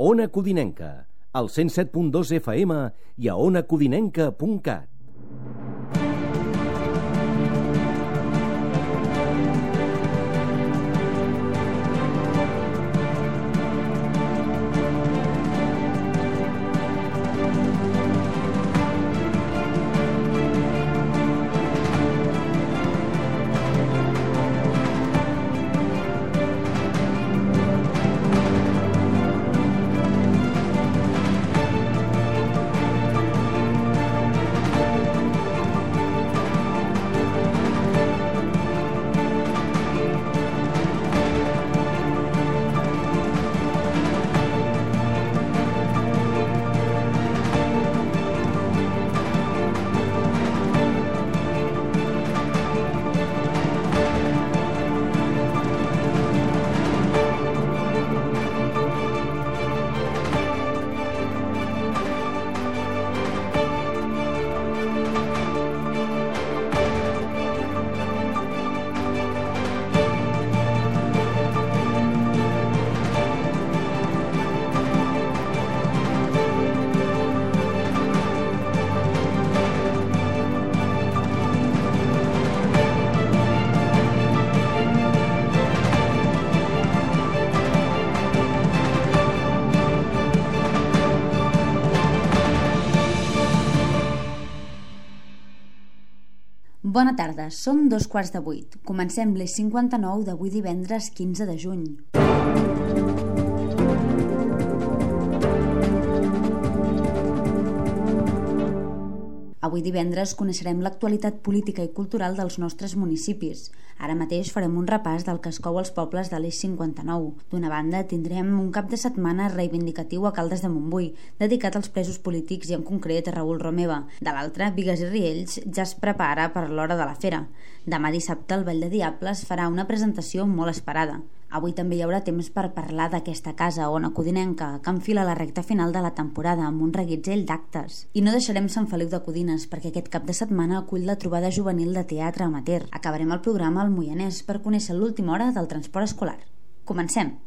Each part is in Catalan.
Ona Codinenca, al 107.2 FM i a onacodinenca.cat. Bona tarda, són 7:15. Comencem l'Eix 59 d'avui divendres 15 de juny. Avui divendres coneixerem l'actualitat política i cultural dels nostres municipis. Ara mateix farem un repàs del que es cou als pobles de l'Eix 59. D'una banda, tindrem un cap de setmana reivindicatiu a Caldes de Montbui, dedicat als presos polítics i en concret a Raül Romeva. De l'altra, Bigues i Riells ja es prepara per l'hora de la fera. Demà dissabte el Ball de Diables farà una presentació molt esperada. Avui també hi haurà temps per parlar d'aquesta casa, Ona Codinenca, que enfila la recta final de la temporada amb un reguitzell d'actes. I no deixarem Sant Feliu de Codines, perquè aquest cap de setmana acull la trobada juvenil de teatre amateur. Acabarem el programa al Moianès per conèixer l'última hora del transport escolar. Comencem!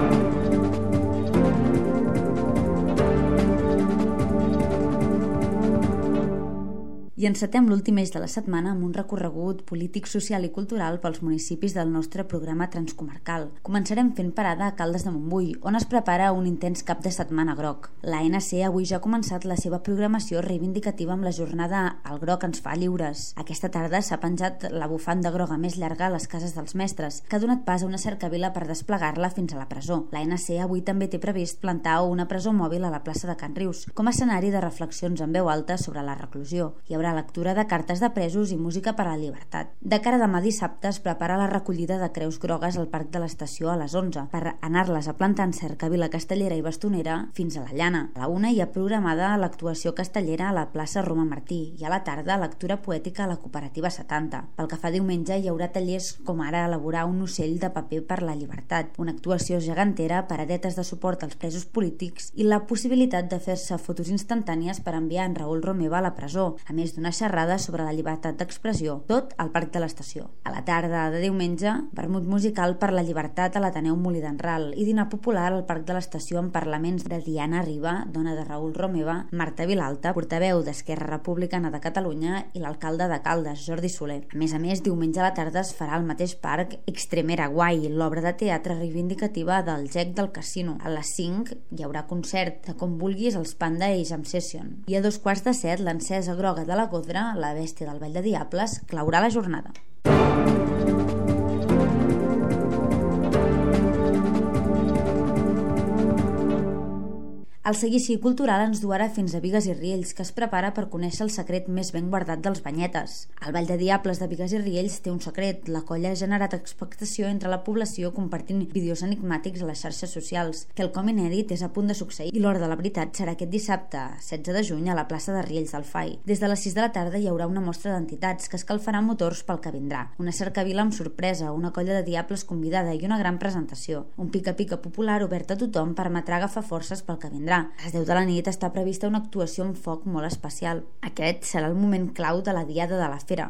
I encetem l'últim eix de la setmana amb un recorregut polític, social i cultural pels municipis del nostre programa transcomarcal. Començarem fent parada a Caldes de Montbui, on es prepara un intens cap de setmana groc. L'ANC avui ja ha començat la seva programació reivindicativa amb la jornada El groc ens fa lliures. Aquesta tarda s'ha penjat la bufanda groga més llarga a les cases dels mestres, que ha donat pas a una cercavila per desplegar-la fins a la presó. L'ANC avui també té previst plantar una presó mòbil a la plaça de Can Rius, com a escenari de reflexions en veu alta sobre la reclusió. Hi haurà lectura de cartes de presos i música per a la llibertat. De cara a demà dissabte es prepara la recollida de creus grogues al Parc de l'Estació a les 11 per anar-les a plantar en cercavila castellera i bastonera fins a la Llana. A la 1 hi ha programada l'actuació castellera a la plaça Roma Martí i a la tarda lectura poètica a la Cooperativa 70. Pel que fa diumenge hi haurà tallers com ara elaborar un ocell de paper per la llibertat, una actuació gegantera, paradetes de suport als presos polítics i la possibilitat de fer-se fotos instantànies per enviar en Raül Romeva a la presó, a més d'una xerrada sobre la llibertat d'expressió, tot al Parc de l'Estació. A la tarda de diumenge, vermut musical per la llibertat a l'Ateneu Molí d'en Ral i dinar popular al Parc de l'Estació amb parlaments de Diana Riba, dona de Raül Romeva, Marta Vilalta, portaveu d'Esquerra Republicana de Catalunya i l'alcalde de Caldes, Jordi Soler. A més, diumenge a la tarda es farà al mateix parc Extremera Guai, l'obra de teatre reivindicativa del GEC del Casino. A les 5 hi haurà concert de Com vulguis als Panda i Jam Session. I a 7:15 l'encesa groga de la Godra, la bèstia del Ball de Diables, claurà la jornada. El seguici cultural ens du ara fins a Bigues i Riells, que es prepara per conèixer el secret més ben guardat dels banyetes. El Ball de Diables de Bigues i Riells té un secret. La colla ha generat expectació entre la població compartint vídeos enigmàtics a les xarxes socials. Quelcom inèdit és a punt de succeir i l'hora de la veritat serà aquest dissabte, 16 de juny, a la plaça de Riells del Fai. Des de les 6 de la tarda hi haurà una mostra d'entitats que escalfarà motors pel que vindrà. Una cercavila amb sorpresa, una colla de diables convidada i una gran presentació. Un pica-pica popular obert a tothom permetrà agafar forces pel que vindrà. A les 10 de la nit està prevista una actuació amb foc molt especial. Aquest serà el moment clau de la diada de la fera.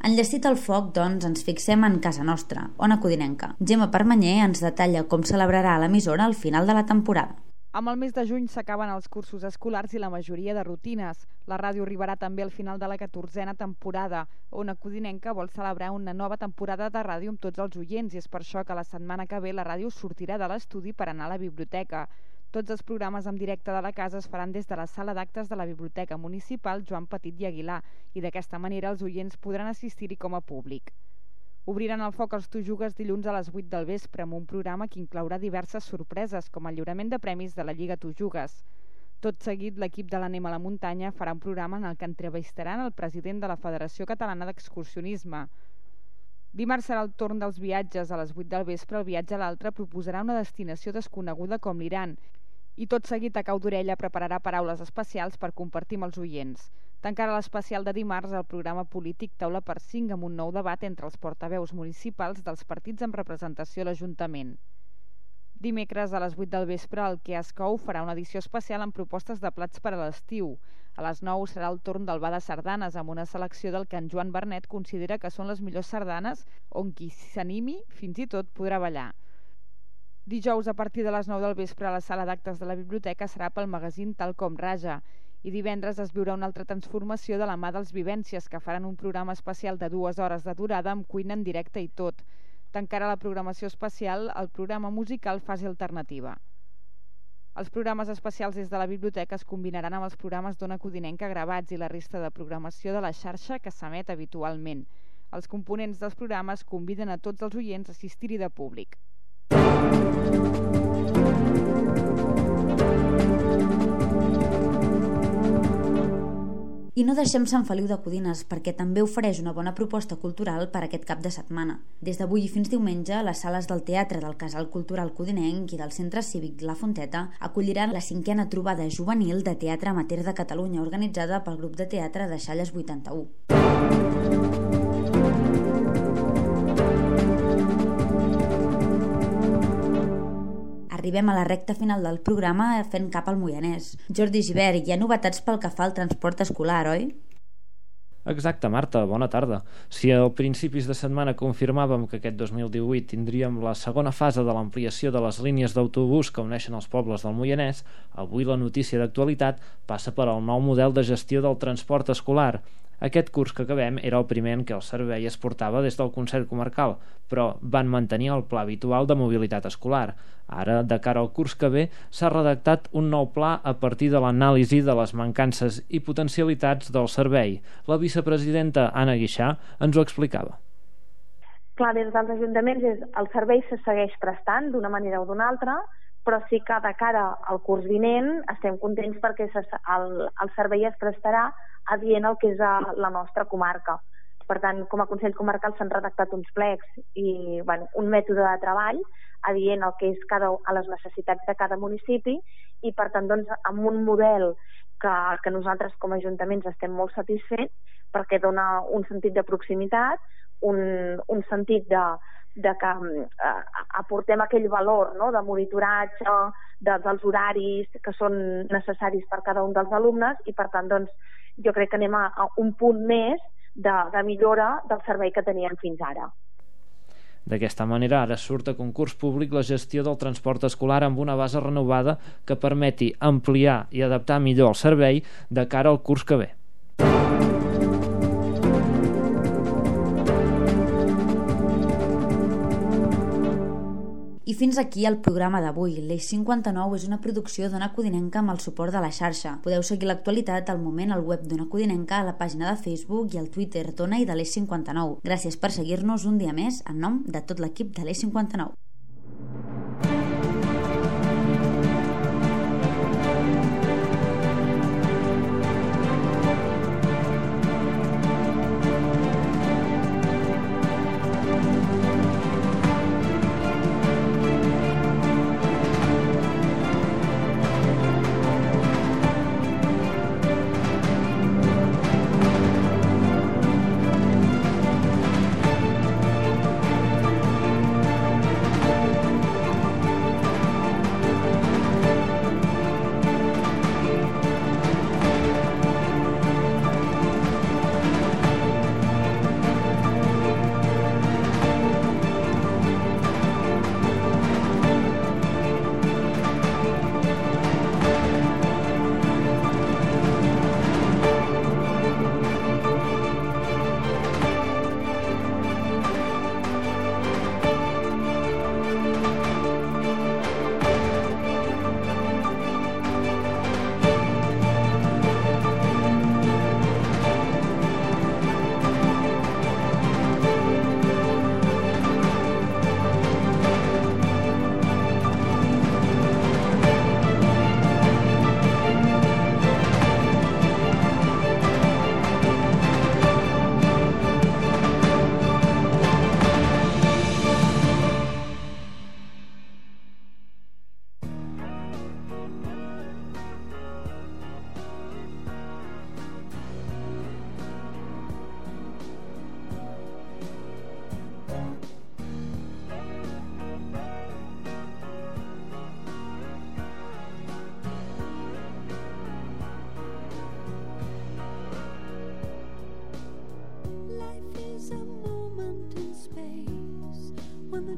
Enllestit el foc, doncs, ens fixem en casa nostra, Ona Codinenca. Gemma Permanyer ens detalla com celebrarà l'emissora al final de la temporada. Amb el mes de juny s'acaben els cursos escolars i la majoria de rutines. La ràdio arribarà també al final de la 14a temporada. Ona Codinenca vol celebrar una nova temporada de ràdio amb tots els oients i és per això que la setmana que ve la ràdio sortirà de l'estudi per anar a la biblioteca. Tots els programes en directe de la casa es faran des de la sala d'actes de la Biblioteca Municipal Joan Petit i Aguilar i d'aquesta manera els oients podran assistir-hi com a públic. Obriran el foc als Tu Jugues dilluns a les 8 del vespre amb un programa que inclourà diverses sorpreses, com el lliurament de premis de la Lliga Tu Jugues. Tot seguit, l'equip de l'Anem a la Muntanya farà un programa en el que entrevistaran el president de la Federació Catalana d'Excursionisme. Dimarts serà el torn dels viatges. A les 8 del vespre, el viatge a l'altre proposarà una destinació desconeguda com l'Iran. I tot seguit, a Cau d'Orella prepararà paraules especials per compartir amb els oients. Tancarà l'especial de dimarts el programa polític Taula per 5 amb un nou debat entre els portaveus municipals dels partits amb representació a l'Ajuntament. Dimecres a les 8 del vespre el Que es cou farà una edició especial amb propostes de plats per a l'estiu. A les 9 serà el torn del bar de sardanes amb una selecció del que en Joan Bernet considera que són les millors sardanes on qui s'animi fins i tot podrà ballar. Dijous a partir de les 9 del vespre a la sala d'actes de la biblioteca serà pel magazín Tal com Raja. I divendres es viurà una altra transformació de la mà dels Vivències, que faran un programa especial de 2 hores de durada amb cuina en directe i tot. Tancarà la programació especial el programa musical Fase Alternativa. Els programes especials des de la biblioteca es combinaran amb els programes d'Ona Codinenca gravats i la resta de programació de la xarxa que s'emet habitualment. Els components dels programes conviden a tots els oients a assistir-hi de públic. I no deixem Sant Feliu de Codines perquè també ofereix una bona proposta cultural per aquest cap de setmana. Des d'avui fins diumenge, les sales del Teatre del Casal Cultural Codinenc i del Centre Cívic La Fonteta acolliran la 5a trobada juvenil de teatre amateur de Catalunya organitzada pel grup de teatre de Xalles 81. Arribem a la recta final del programa fent cap al Moianès. Jordi Gibert, hi ha novetats pel que fa al transport escolar, oi? Exacte, Marta, bona tarda. Si al principis de setmana confirmàvem que aquest 2018 tindríem la segona fase de l'ampliació de les línies d'autobús que uneixen els pobles del Moianès, avui la notícia d'actualitat passa per al nou model de gestió del transport escolar. Aquest curs que acabem era el primer en què el servei es portava des del Consell Comarcal, però van mantenir el pla habitual de mobilitat escolar. Ara, de cara al curs que ve, s'ha redactat un nou pla a partir de l'anàlisi de les mancances i potencialitats del servei. La vicepresidenta Anna Guixà ens ho explicava. Clar, des dels ajuntaments el servei se segueix prestant d'una manera o d'una altra, però sí que de cara al curs vinent estem contents perquè el servei es prestarà adient al que és la nostra comarca. Per tant, com a Consell Comarcal s'han redactat uns plecs i un mètode de treball adient al que és a les necessitats de cada municipi i, per tant, doncs, amb un model que nosaltres com a ajuntaments estem molt satisfets perquè dona un sentit de proximitat, un sentit de que aportem aquell valor, no?, de monitoratge, dels horaris que són necessaris per cada un dels alumnes i, per tant, doncs, jo crec que anem a un punt més de millora del servei que teníem fins ara. D'aquesta manera, ara surt a concurs públic la gestió del transport escolar amb una base renovada que permeti ampliar i adaptar millor el servei de cara al curs que ve. I fins aquí el programa d'avui. L'Eix 59 és una producció d'Ona Codinenca amb el suport de la xarxa. Podeu seguir l'actualitat al moment al web d'Ona Codinenca, a la pàgina de Facebook i al Twitter d'Ona i de l'Eix 59. Gràcies per seguir-nos un dia més en nom de tot l'equip de l'Eix 59.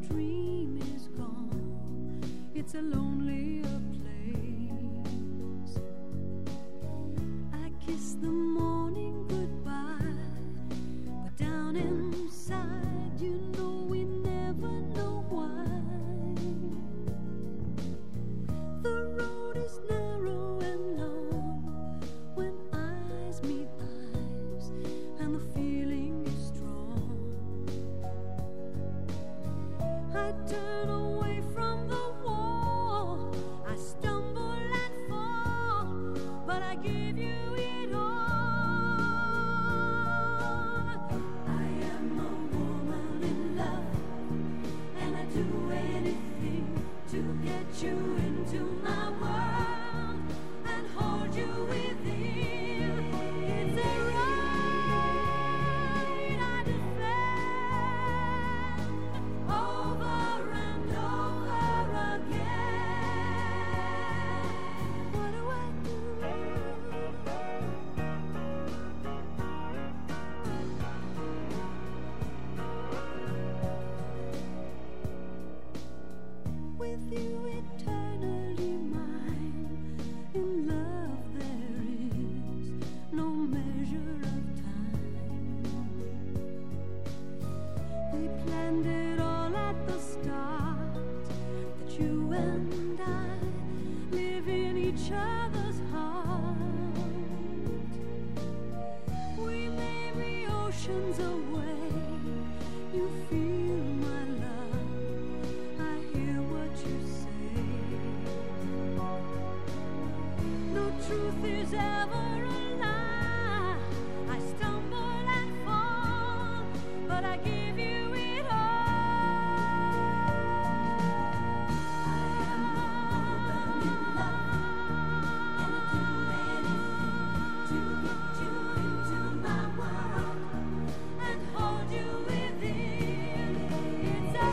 dream is gone. It's a lonelier place. I kiss the morning goodbye, but down inside, you know we never know why. The road is narrow and long when eyes meet eyes, and the feeling is strong. I turn away from the wall, I stumble and fall, but I give you it all. I am a woman in love, and I do anything to get you into my world and hold you within. It's a right I defend over and over again. What do I do? With you eternally mine, in love there is no measure of time. We planned it all at the start, that you and I live in each other's heart. We may be oceans away, you feel my love, I hear what you say. No truth is ever a lie. I stumble and fall, but I give you it all. I am a woman in love, and I do anything to get you into my world and hold you within. It's a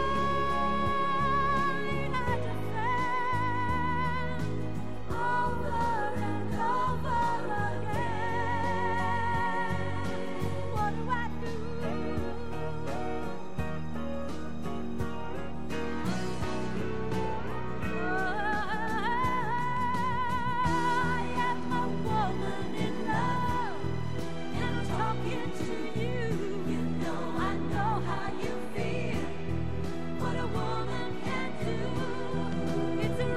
right I defend over and over again. What do I do? I am a woman in love, and I'm talking to you. You know I know how you feel, what a woman can do. It's a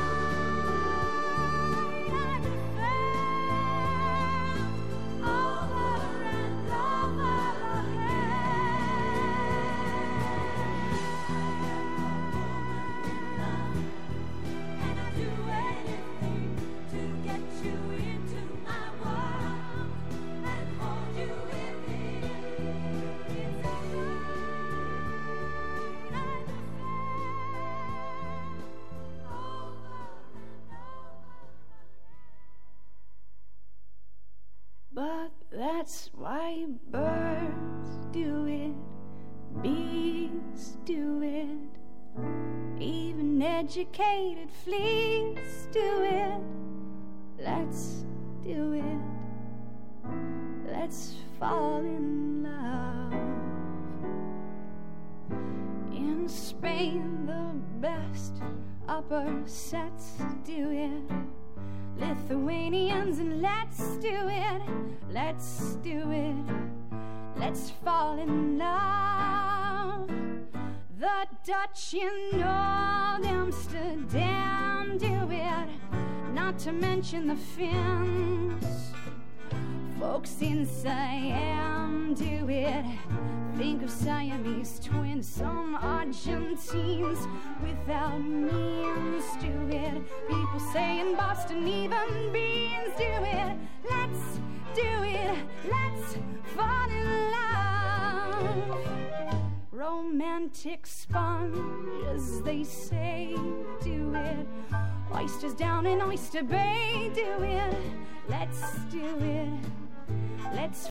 right I defend over and over again. I am a woman in love, and I do anything to get you into my world and hold you within. It's a right I defend over and over. But that's why birds do it, bees do it, even educated fleas do it. Let's do it, let's fall in love. In Spain the best upper sets do it, Lithuanians, and let's do it, let's do it, let's fall in love. The Dutch in Old Amsterdam do it, not to mention the Finns. Folks in Siam do it, think of Siamese twins. Some Argentines without means do it. People say in Boston even beans do it. Let's do it, let's fall in love. Romantic sponge, as they say, do it. Oysters down in Oyster Bay do it. Let's do it, let's